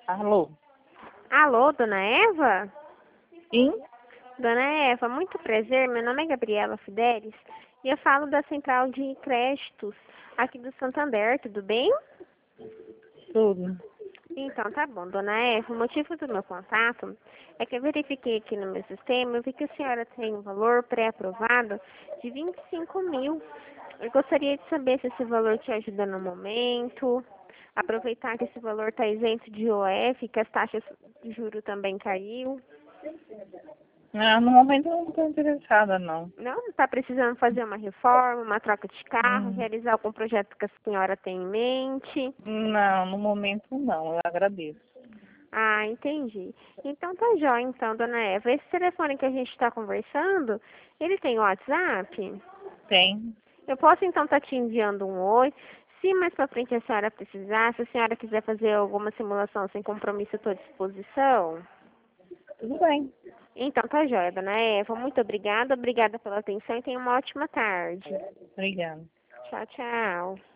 Alô? Alô, dona Eva? Sim? Dona Eva, muito prazer. Meu nome é Gabriela Fidelis e eu falo da Central de Créditos aqui do Santander, tudo bem? Tudo. Então, tá bom, dona Eva. O motivo do meu contato é que eu verifiquei aqui no meu sistema, eu vi que a senhora tem um valor pré-aprovado de 25 mil. Eu gostaria de saber se esse valor te ajuda no momento. Aproveitar que esse valor está isento de IOF, que as taxas de juro também caiu. Ah, no momento eu não estou interessada, não. Não está precisando fazer uma reforma, uma troca de carro, Hum, realizar algum projeto que a senhora tem em mente? não, no momento não, eu agradeço. Ah, entendi. Então tá jóia, então, dona Eva. Esse telefone que a gente está conversando, ele tem WhatsApp? Tem? Eu posso então estar te enviando um oi. Se mais pra frente a senhora precisar, se a senhora quiser fazer alguma simulação sem compromisso, eu estou à disposição. Tudo bem. Então tá jóia, dona Eva. Muito obrigada. Obrigada pela atenção e tenha uma ótima tarde. Obrigada. Tchau, tchau.